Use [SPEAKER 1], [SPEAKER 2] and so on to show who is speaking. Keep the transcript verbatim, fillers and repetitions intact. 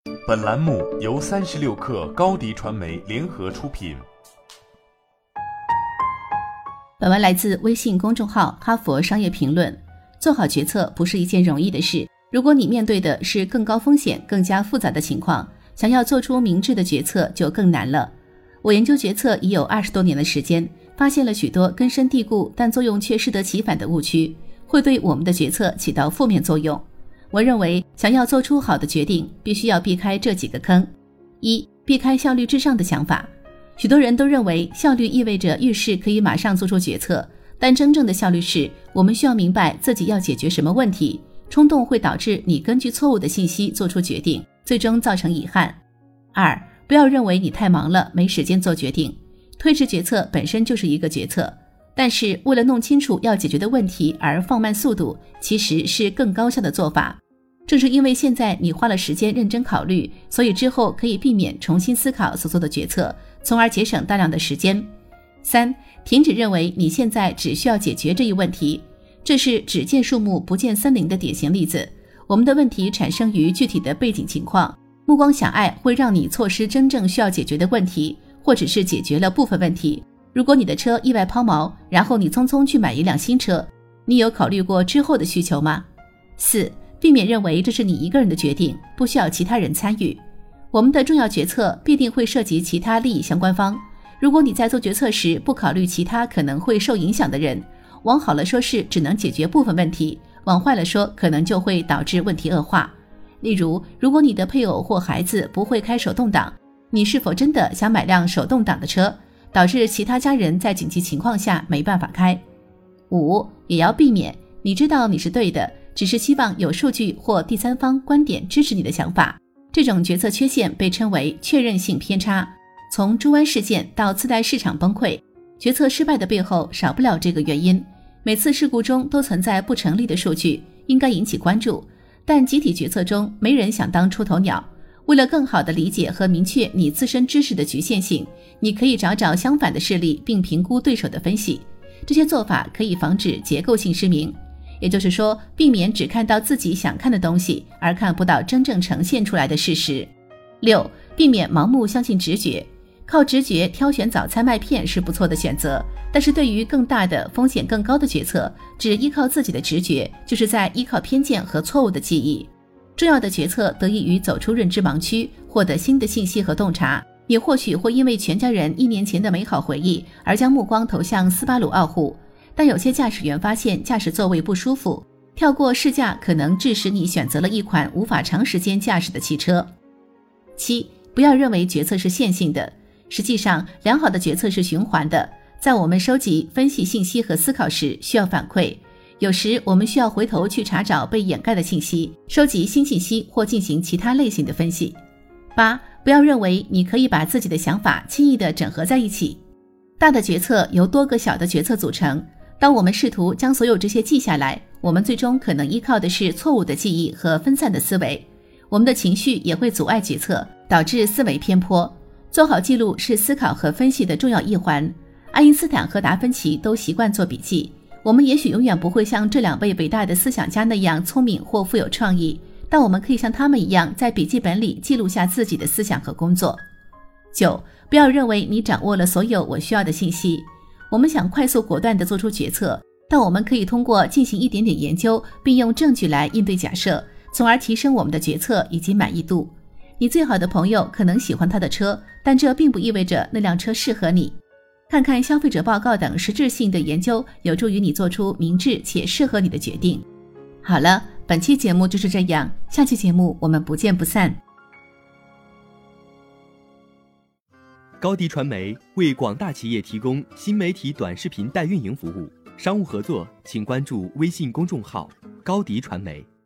[SPEAKER 1] 本栏目由三十六氪高迪传媒联合出品。
[SPEAKER 2] 本文来自微信公众号哈佛商业评论。做好决策不是一件容易的事，如果你面对的是更高风险、更加复杂的情况，想要做出明智的决策就更难了。我研究决策已有二十多年的时间，发现了许多根深蒂固但作用却适得其反的误区，会对我们的决策起到负面作用。我认为想要做出好的决定，必须要避开这几个坑。一、避开效率至上的想法。许多人都认为效率意味着遇事可以马上做出决策，但真正的效率是我们需要明白自己要解决什么问题。冲动会导致你根据错误的信息做出决定，最终造成遗憾。二、不要认为你太忙了，没时间做决定。推迟决策本身就是一个决策，但是为了弄清楚要解决的问题而放慢速度，其实是更高效的做法。正是因为现在你花了时间认真考虑，所以之后可以避免重新思考所做的决策，从而节省大量的时间。三、停止认为你现在只需要解决这一问题，这是只见树木不见森林的典型例子。我们的问题产生于具体的背景情况，目光狭隘会让你错失真正需要解决的问题，或只是解决了部分问题。如果你的车意外抛锚，然后你匆匆去买一辆新车，你有考虑过之后的需求吗？四、避免认为这是你一个人的决定，不需要其他人参与。我们的重要决策必定会涉及其他利益相关方，如果你在做决策时不考虑其他可能会受影响的人，往好了说是只能解决部分问题，往坏了说可能就会导致问题恶化。例如，如果你的配偶或孩子不会开手动挡，你是否真的想买辆手动挡的车，导致其他家人在紧急情况下没办法开？五、也要避免你知道你是对的，只是希望有数据或第三方观点支持你的想法。这种决策缺陷被称为确认性偏差。从猪湾事件到次贷市场崩溃，决策失败的背后少不了这个原因。每次事故中都存在不成立的数据，应该引起关注，但集体决策中没人想当出头鸟。为了更好地理解和明确你自身知识的局限性，你可以找找相反的事例并评估对手的分析。这些做法可以防止结构性失明，也就是说，避免只看到自己想看的东西，而看不到真正呈现出来的事实。六、避免盲目相信直觉。靠直觉挑选早餐麦片是不错的选择，但是对于更大的风险更高的决策，只依靠自己的直觉，就是在依靠偏见和错误的记忆。重要的决策得益于走出认知盲区，获得新的信息和洞察。你或许会因为全家人一年前的美好回忆而将目光投向斯巴鲁傲虎，但有些驾驶员发现驾驶座位不舒服，跳过试驾可能致使你选择了一款无法长时间驾驶的汽车。七、不要认为决策是线性的。实际上，良好的决策是循环的。在我们收集、分析信息和思考时，需要反馈。有时我们需要回头去查找被掩盖的信息，收集新信息或进行其他类型的分析。八、不要认为你可以把自己的想法轻易地整合在一起。大的决策由多个小的决策组成。当我们试图将所有这些记下来，我们最终可能依靠的是错误的记忆和分散的思维。我们的情绪也会阻碍决策，导致思维偏颇。做好记录是思考和分析的重要一环。爱因斯坦和达芬奇都习惯做笔记。我们也许永远不会像这两位伟大的思想家那样聪明或富有创意，但我们可以像他们一样，在笔记本里记录下自己的思想和工作。九、不要认为你掌握了所有我需要的信息。我们想快速果断地做出决策，但我们可以通过进行一点点研究，并用证据来应对假设，从而提升我们的决策以及满意度。你最好的朋友可能喜欢他的车，但这并不意味着那辆车适合你。看看消费者报告等实质性的研究，有助于你做出明智且适合你的决定。好了，本期节目就是这样，下期节目我们不见不散。
[SPEAKER 3] 高迪传媒为广大企业提供新媒体短视频代运营服务，商务合作请关注微信公众号高迪传媒。